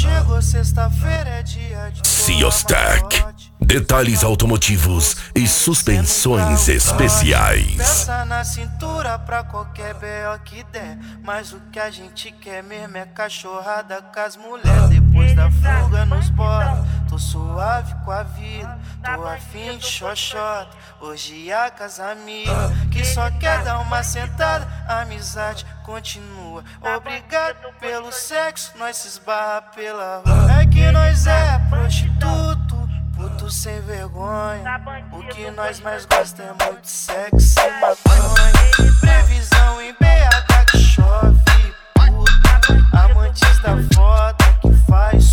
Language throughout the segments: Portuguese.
Chegou sexta-feira, é dia de Ciostec. Detalhes automotivos e suspensões especiais. Peça na cintura pra qualquer B.O. que der. Mas o que a gente quer mesmo é cachorrada com as mulheres. Depois da fuga nos bota, tô suave com a vida, tô afim de xoxota. Hoje a casa amiga, que só quer dar uma sentada. A amizade continua. Obrigado pelo sexo, nós se esbarra pela rua. É que nós é prostituto, puto sem vergonha. O que nós mais gosta é muito sexo e maconha. Previsão em BH que chove, puta. Amantes da foda que faz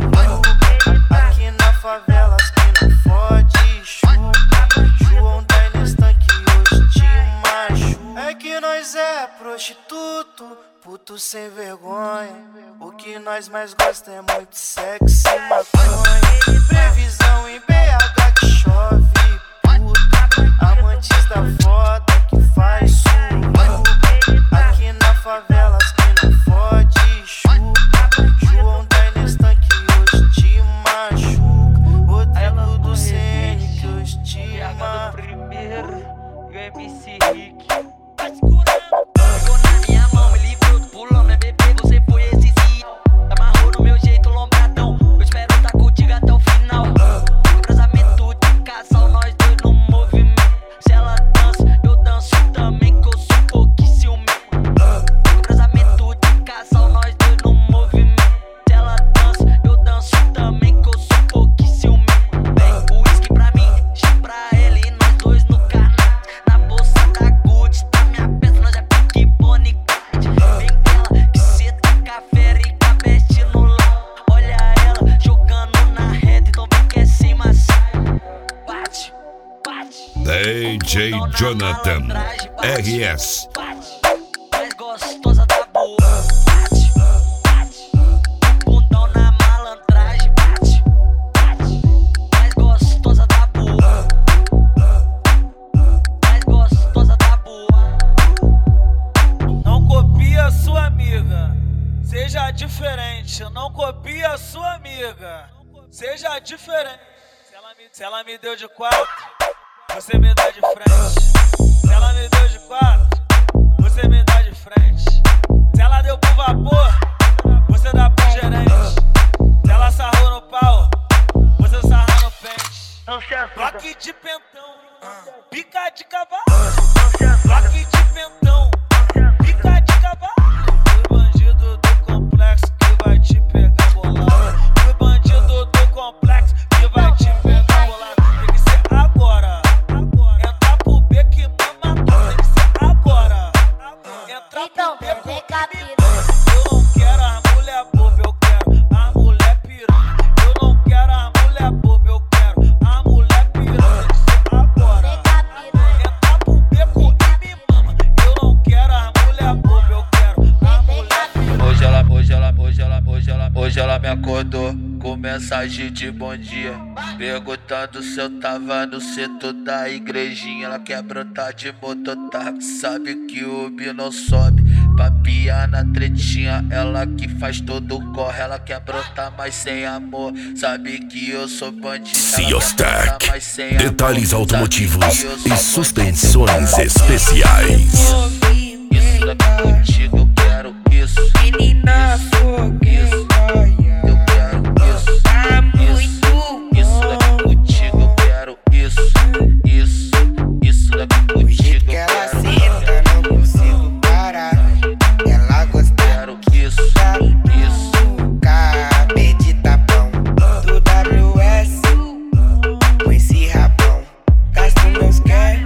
suco. Aqui na favela as que não fode, chupa. João da Inestan que hoje te machuca. É que nós é prostituto, puto sem vergonha. O que nós mais gosta é muito sexo e maconha. Previsão em BH que chove, puta. Amantes da foda que faz suco. Aqui na favela as que não fode, chupa. João da Inestan que hoje te machuca. Rodrigo do CN que hoje te machuca. Primeiro e o MC Rick. Vai segurando. Pegou na minha mão, me livrou do pulão, né bebê? Você foi esse sim. Amarrou no meu jeito lombradão. Eu espero tá contigo até o final. Casamento de casal, nós dois no movimento. Se ela dança, eu danço também, que eu sou um pouquinho ciumento. Casamento de casal, nós dois no movimento. Se ela dança, eu danço também, que eu sou um pouquinho ciumento. Vem, o uísque pra mim, chá pra ela e nós dois no canal. Na bolsa da Gucci, tá minha peça, nós é pique Bonnie Clyde. Vem dela, que cê taca fera e cabeste no lá. Olha ela jogando na rede, então vem que é sem massagem. Bate, bate. DJ Jonathan RS. Bate, mais gostosa da boa. Bate, bate. Bundão na malandragem. Bate, bate. Mais gostosa da boa. Mais gostosa da boa. Não copia a sua amiga, seja diferente. Não copia a sua amiga, seja diferente. Se ela me deu de 4, você me dá de frente. Se ela me deu de 4, você me dá de frente. Se ela deu pro vapor, você dá pro gerente. Se ela sarrou no pau, você sarra no pente. Bloque de pentão, pica de cavalo. Bloque de pentão, pica de cavalo. O bandido do complexo que vai te pegar bolado. O bandido do complexo que vai te pegar bolado. Tem que ser agora. Entra pro beco e mama tudo. Tem que ser agora. Entra pro beco e me mama. Eu não quero as mulher boba, eu quero a mulher piranha. Eu não quero as mulher boba, eu quero a mulher piranha. Tem que ser agora. Entra pro beco e me mama. Eu não quero as mulher boba, eu quero a mulher piranha. Hoje ela me acordou com mensagem de bom dia, perguntando se eu tava no centro da igrejinha. Ela quer brotar de mototáxi, sabe que o Ubi não sobe. Pra piar na tretinha, ela que faz todo o corre. Ela quer brotar, mas sem amor, sabe que eu sou bandido. Ciostec. Detalhes automotivos e suspensões especiais. Isso daqui contigo, eu quero isso. Menina fogueira, Eu quero isso. tá muito Isso daqui contigo, eu quero isso. Isso daqui o contigo, jeito que eu ela quero. senta, não consigo parar. Ela gosta Quero isso. cabelo de tapão do WS com esse rabão. Gasto meus cash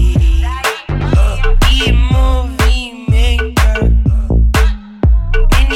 e movimenta.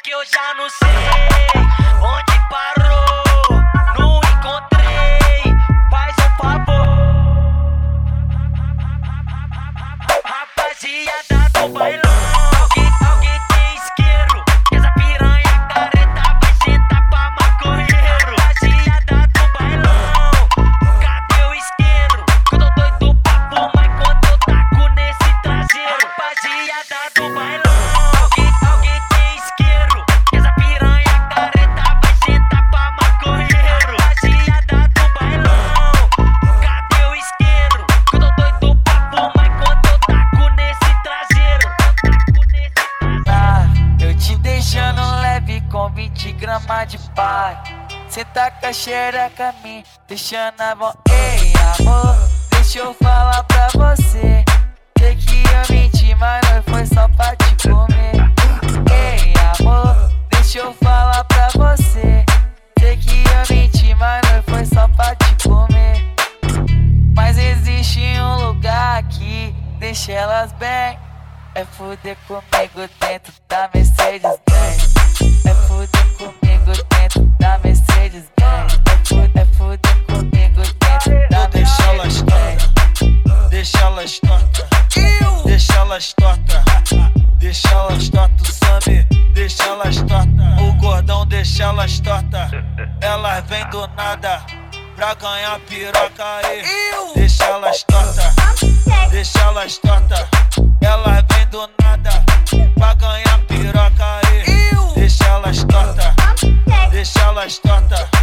que eu já não sei onde parou, não encontrei, faz um favor. Rapaziada do bailão, alguém tem isqueiro, que essa piranha careta vai sentar pra maconheiro. Rapaziada do bailão, cadê o isqueiro? Que eu tô doido pra fumar enquanto eu taco nesse traseiro. Rapaziada do bailão, alguém tem isqueiro, que essa piranha careta vai sentar pra maconheiro. Rapaziada do bailão, cadê o isqueiro? Que eu tô doido pra fumar enquanto eu taco nesse traseiro. Eu te deixando leve com 20 gramas de pai. Cê tá com a xereca me deixando a mão. Ei, amor, deixa eu falar pra você. Sei que eu menti, mas não foi só pra te comer. Ei, amor, deixa eu falar pra você. Sei que eu menti, mas não foi só pra te comer. Mas existe um lugar aqui, deixa elas bem. É fuder comigo dentro da Mercedes-Benz. É fuder comigo dentro da Mercedes-Benz. É fuder comigo dentro da Mercedes-Benz. Deixa elas torta, deixa elas torta, deixa elas torta, o Sammy, deixa elas torta, o gordão deixa elas torta. Elas vêm do nada pra ganhar piroca aí. Deixa elas torta, deixa elas torta. Elas vêm do nada pra ganhar piroca aí. Deixa elas torta, deixa elas torta.